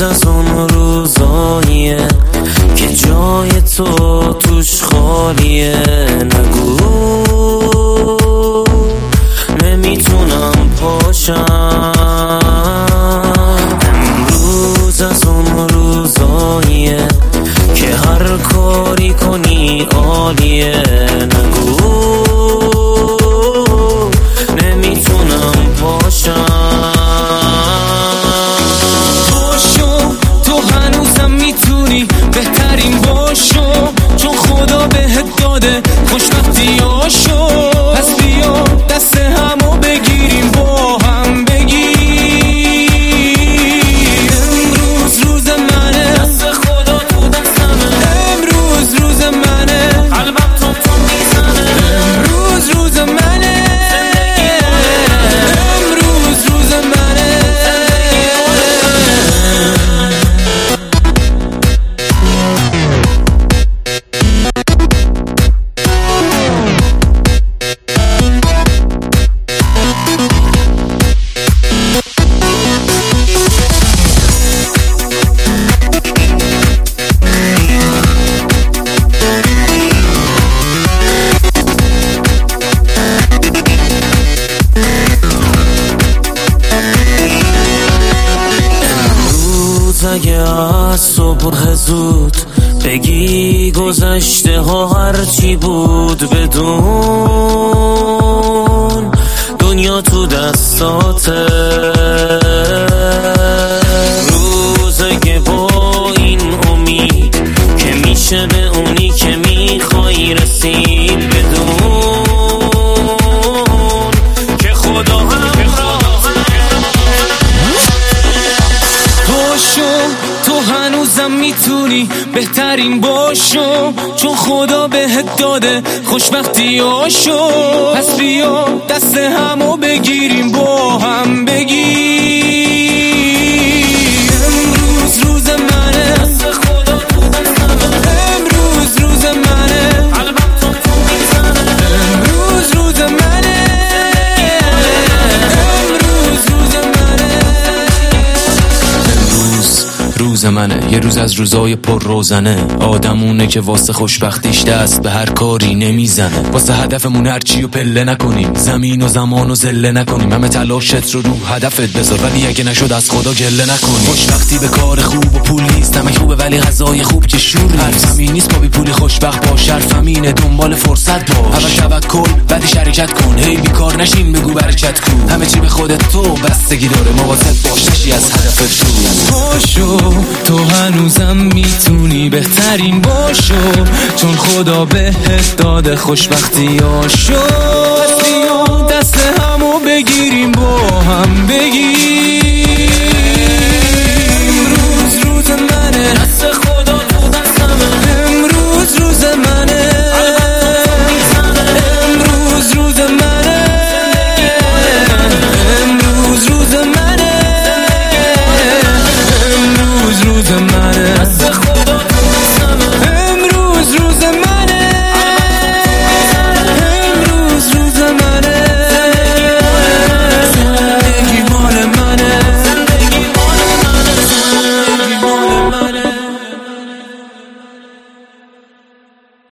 از اون روزاییه که جای تو توش خالیه. نگو نمیتونم پاشم. امروز از اون روزاییه که هر کاری کنی عالیه. نگو نمیتونم پاشم. تو هنوزم میتونی بهترین باشو، چون خدا بهت داده خوشبختیاشو. پس بیا دست همو بگیریم با هم بگیم امروز روز منه، دست خدا تو دستمه. امروز روز منه، قلبم تو میزنه. امروز روز منه، امروز روز منه. اگه از صبح زود بگی گذشته ها هرچی بود، بدون دنیا تو دستاته. روزه که با این امید که میشه به اونی که میخوای رسید، بدون که خدا هم تو هنوزم میتونی بهترین باشو، چون خدا بهت داده خوشبختیاشو. پس بیا دست همو بگیریم با هم بگیم امروز روز منه، دست خدا تو دستمه. امروز روز منه، قلبم تو میزنه. امروز روز منه، امروز روز منه. روز منه، یه روز از روزای پر روزنه. آدمونه که واسه خوشبختیش دست به هر کاری نمیزنه. واسه هدفمون هرچی و پله نکنیم، زمین و زمان و زله نکنیم. همه تلاشت رو هدفت بذار، ولی اگه نشد از خدا گله نکنیم. خوشبختی به کار خوب و پول نیست، نمک خوبه ولی غذای خوب که شور نیست. حرف همین نیست با بی پولی خوشبخت باش، حرف همینه دنبال فرصت باش. اول توکل بعدی شرکت کن، هی بیکار نشین بگو برکت کن. همه چی به خودت تو بستگی داره، مواظب باش نشی از هدفت دور. باشو تو هنوزم میتونی بهترین باشو، چون خدا بهت داده خوشبختیاشو. پس بیا دست همو بگیریم با هم بگیم